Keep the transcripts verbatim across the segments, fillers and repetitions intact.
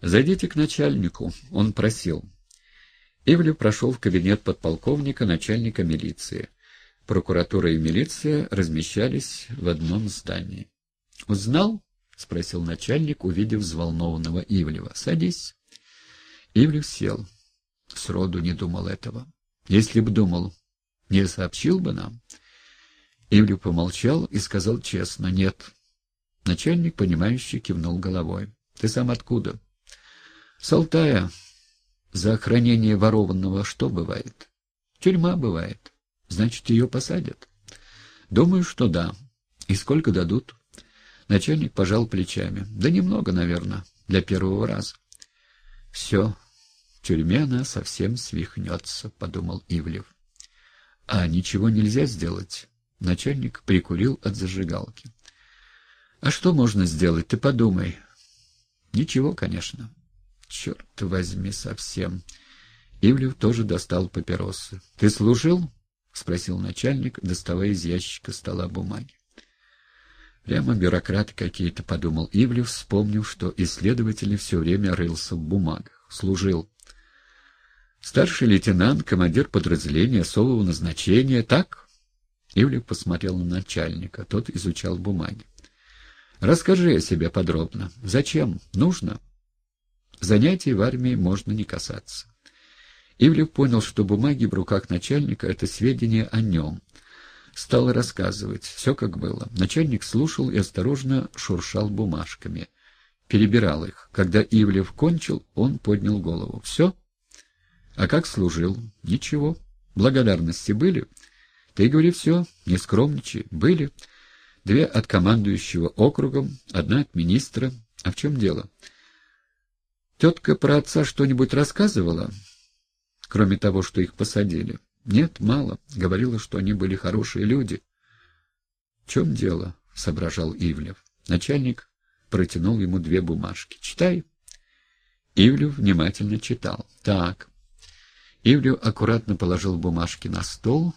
«Зайдите к начальнику», — он просил. Ивлев прошел в кабинет подполковника, начальника милиции. Прокуратура и милиция размещались в одном здании. «Узнал?» — спросил начальник, увидев взволнованного Ивлева. «Садись». Ивлев сел. Сроду не думал этого. Если б думал, не сообщил бы нам. Ивлев помолчал и сказал честно: «Нет». Начальник, понимающе кивнул головой. «Ты сам откуда?» «С Алтая. За хранение ворованного что бывает?» «Тюрьма бывает. Значит, ее посадят?» «Думаю, что да. И сколько дадут?» Начальник пожал плечами. «Да немного, наверное, для первого раза». «Все. В тюрьме она совсем свихнется», — подумал Ивлев. «А ничего нельзя сделать?» Начальник прикурил от зажигалки. «А что можно сделать? Ты подумай». «Ничего, конечно». «Черт возьми, совсем». Ивлев тоже достал папиросы. «Ты служил?» — спросил начальник, доставая из ящика стола бумаги. «Прямо бюрократы какие-то», — подумал Ивлев, вспомнив, что исследователь все время рылся в бумагах. «Служил». «Старший лейтенант, командир подразделения особого назначения, так?» Ивлев посмотрел на начальника. Тот изучал бумаги. «Расскажи о себе подробно. Зачем? Нужно?» Занятий в армии можно не касаться. Ивлев понял, что бумаги в руках начальника — это сведения о нем. Стал рассказывать. Все как было. Начальник слушал и осторожно шуршал бумажками. Перебирал их. Когда Ивлев кончил, он поднял голову. «Все? А как служил?» «Ничего. Благодарности были?» «Ты говори все, не скромничай. Были. Две от командующего округом, одна от министра. А в чем дело?» «Тетка про отца что-нибудь рассказывала, кроме того, что их посадили?» «Нет, мало. Говорила, что они были хорошие люди». «В чем дело?» — соображал Ивлев. Начальник протянул ему две бумажки. «Читай». Ивлев внимательно читал. «Так». Ивлев аккуратно положил бумажки на стол.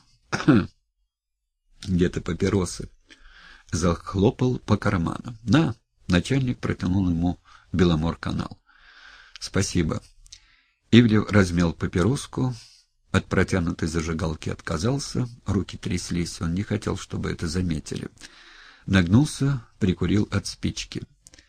«Где-то папиросы». Захлопал по карманам. «На!» — начальник протянул ему Беломор-канал. «Спасибо». Ивлев размял папироску, от протянутой зажигалки отказался, руки тряслись, он не хотел, чтобы это заметили. Нагнулся, прикурил от спички.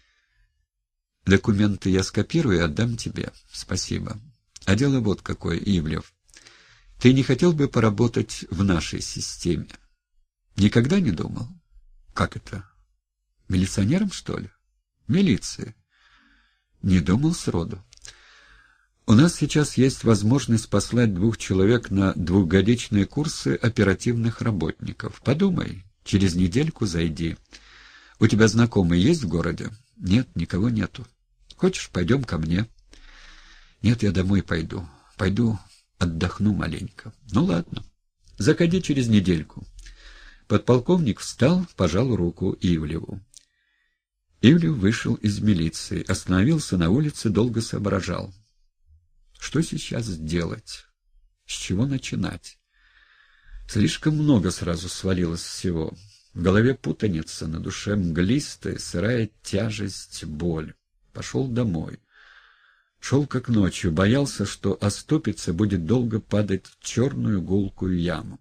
«Документы я скопирую и отдам тебе». «Спасибо. А дело вот какое, Ивлев. Ты не хотел бы поработать в нашей системе?» «Никогда не думал». «Как это? Милиционером, что ли?» «Милиции». «Не думал сроду. У нас сейчас есть возможность послать двух человек на двухгодичные курсы оперативных работников. Подумай, через недельку зайди. У тебя знакомые есть в городе?» «Нет, никого нету». «Хочешь, пойдем ко мне?» «Нет, я домой пойду. Пойду отдохну маленько». «Ну ладно. Заходи через недельку». Подполковник встал, пожал руку Ивлеву. Ивлев вышел из милиции, остановился на улице, долго соображал. Что сейчас делать? С чего начинать? Слишком много сразу свалилось всего. В голове путаница, на душе мглистая, сырая тяжесть, боль. Пошел домой. Шел как ночью, боялся, что оступится, будет долго падать в черную гулкую яму.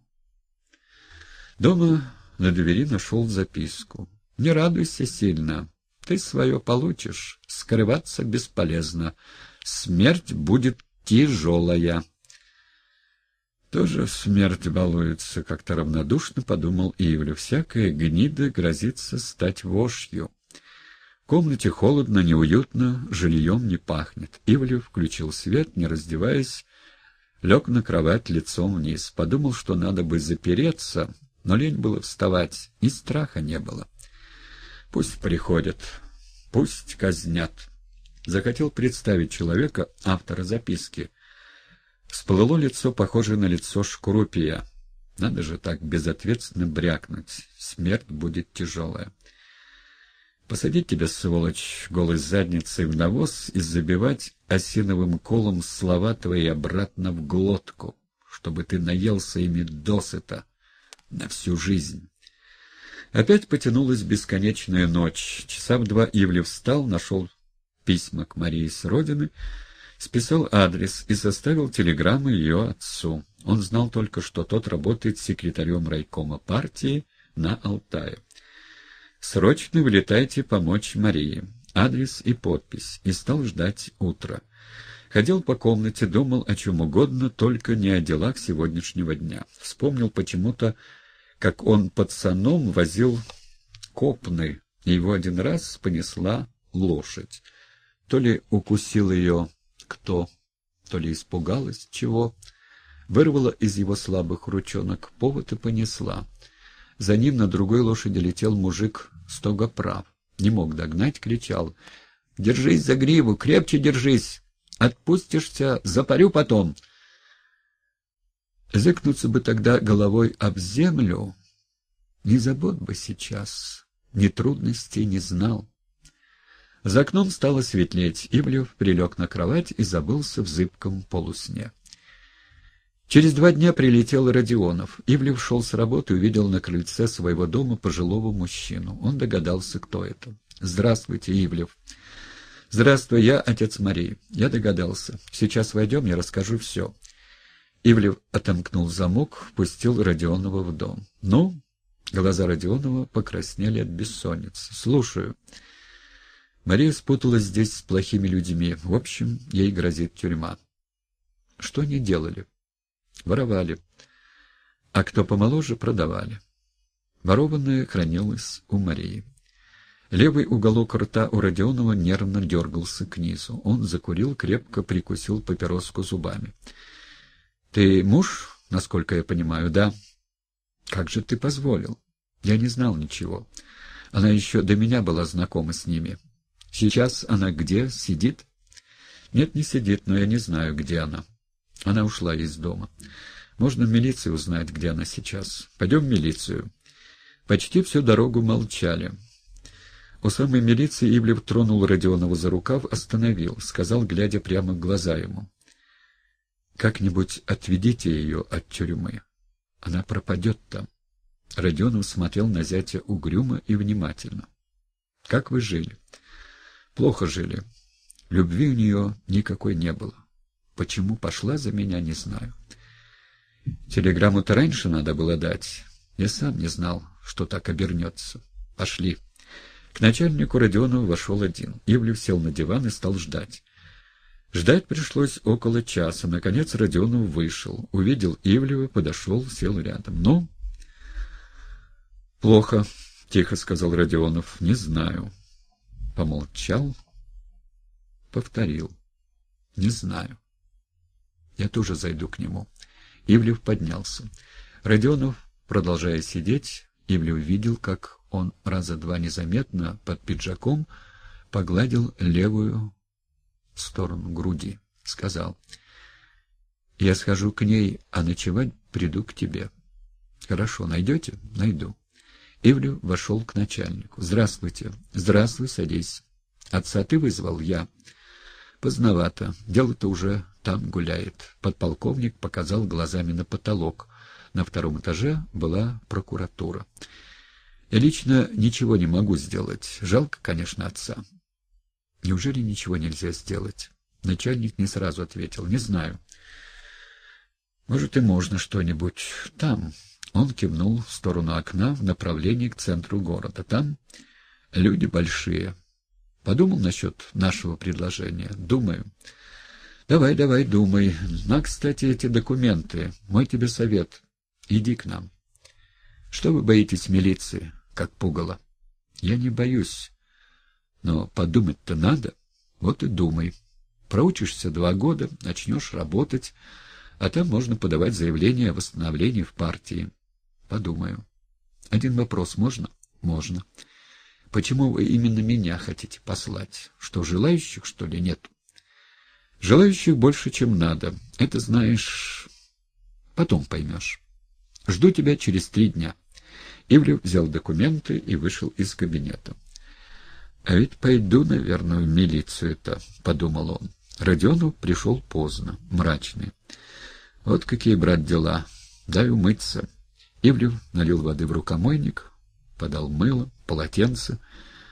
Дома на двери нашел записку. «Не радуйся сильно. Ты свое получишь. Скрываться бесполезно. Смерть будет тяжелая». «Тоже в смерть балуется», — как-то равнодушно подумал Ивлев. «Всякая гнида грозится стать вошью». В комнате холодно, неуютно, жильем не пахнет. Ивлев включил свет, не раздеваясь, лег на кровать лицом вниз. Подумал, что надо бы запереться, но лень было вставать, и страха не было. Пусть приходят, пусть казнят. Захотел представить человека, автора записки. Всплыло лицо, похожее на лицо Шкурупия. Надо же так безответственно брякнуть. Смерть будет тяжелая. Посадить тебя, сволочь, голой задницей в навоз и забивать осиновым колом слова твои обратно в глотку, чтобы ты наелся ими досыта на всю жизнь. Опять потянулась бесконечная ночь. Часа в два Ивлев встал, нашел письма к Марии с родины, списал адрес и составил телеграмму ее отцу. Он знал только, что тот работает секретарем райкома партии на Алтае. «Срочно вылетайте помочь Марии». Адрес и подпись, и стал ждать утра. Ходил по комнате, думал о чем угодно, только не о делах сегодняшнего дня. Вспомнил почему-то, как он пацаном возил копны, и его один раз понесла лошадь. То ли укусил ее кто, то ли испугалась чего. Вырвала из его слабых ручонок повод и понесла. За ним на другой лошади летел мужик стогоправ. Не мог догнать, кричал: «Держись за гриву, крепче держись! Отпустишься, запарю потом!» Зыкнуться бы тогда головой об землю, ни забот бы сейчас, ни трудностей не знал. За окном стало светлеть. Ивлев прилег на кровать и забылся в зыбком полусне. Через два дня прилетел Родионов. Ивлев шел с работы и увидел на крыльце своего дома пожилого мужчину. Он догадался, кто это. «Здравствуйте, Ивлев». «Здравствуй, я отец Марии. Я догадался. Сейчас войдем, я расскажу все». Ивлев отомкнул замок, впустил Родионова в дом. «Ну?» Глаза Родионова покраснели от бессонницы. «Слушаю». Мария спуталась здесь с плохими людьми. В общем, ей грозит тюрьма. «Что они делали?» «Воровали. А кто помоложе, продавали». Ворованное хранилось у Марии. Левый уголок рта у Родионова нервно дергался к низу. Он закурил, крепко прикусил папироску зубами. «Ты муж, насколько я понимаю, да?» «Как же ты позволил?» «Я не знал ничего. Она еще до меня была знакома с ними. Сейчас она где? Сидит?» «Нет, не сидит, но я не знаю, где она. Она ушла из дома. Можно в милиции узнать, где она сейчас. Пойдем в милицию». Почти всю дорогу молчали. У самой милиции Ивлев тронул Родионова за рукав, остановил, сказал, глядя прямо в глаза ему: «Как-нибудь отведите ее от тюрьмы. Она пропадет там». Родионов смотрел на зятя угрюмо и внимательно. «Как вы жили?» «Плохо жили. Любви у нее никакой не было. Почему пошла за меня, не знаю. Телеграмму-то раньше надо было дать. Я сам не знал, что так обернется. Пошли». К начальнику Родионова вошел один. Ивлев сел на диван и стал ждать. Ждать пришлось около часа. Наконец Родионов вышел. Увидел Ивлева, подошел, сел рядом. «Ну?» «Плохо», — тихо сказал Родионов. «Не знаю». Помолчал, повторил: «Не знаю». «Я тоже зайду к нему». Ивлев поднялся. Родионов, продолжая сидеть, Ивлев видел, как он раза два незаметно под пиджаком погладил левую сторону груди. Сказал: «Я схожу к ней, а ночевать приду к тебе». «Хорошо, найдете?» «Найду». Ивлев вошел к начальнику. «Здравствуйте». «Здравствуй, садись». «Отца ты вызвал?» «Я». «Поздновато. Дело-то уже там гуляет». Подполковник показал глазами на потолок. На втором этаже была прокуратура. «Я лично ничего не могу сделать. Жалко, конечно, отца». «Неужели ничего нельзя сделать?» Начальник не сразу ответил: «Не знаю». «Может, и можно что-нибудь. Там». Он кивнул в сторону окна в направлении к центру города. «Там люди большие. Подумал насчет нашего предложения?» «Думаю». «Давай, давай, думай. На, кстати, эти документы. Мой тебе совет. Иди к нам». «Что вы боитесь милиции, как пугало?» «Я не боюсь. Но подумать-то надо. Вот и думай. Проучишься два года, начнешь работать, а там можно подавать заявление о восстановлении в партии». «Подумаю». «Один вопрос можно?» «Можно». «Почему вы именно меня хотите послать? Что, желающих, что ли, нет?» «Желающих больше, чем надо. Это, знаешь, потом поймешь. Жду тебя через три дня». Ивлев взял документы и вышел из кабинета. «А ведь пойду, наверное, в милицию-то», — подумал он. Родионов пришел поздно, мрачный. «Вот какие, брат, дела. Дай умыться». Ивлев налил воды в рукомойник, подал мыло, полотенце.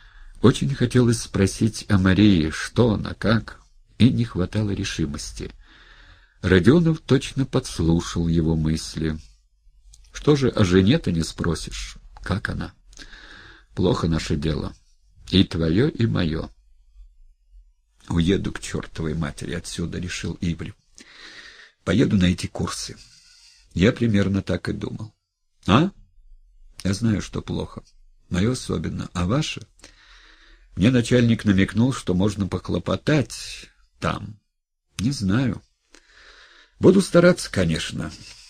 Очень хотелось спросить о Марии, что она, как, и не хватало решимости. Родионов точно подслушал его мысли. Что же о жене-то не спросишь? Как она? Плохо наше дело. И твое, и мое. Уеду к чертовой матери отсюда, решил Ивлев. Поеду на эти курсы. Я примерно так и думал. А? Я знаю, что плохо. Мое особенно. А ваше? Мне начальник намекнул, что можно похлопотать там. Не знаю. Буду стараться, конечно.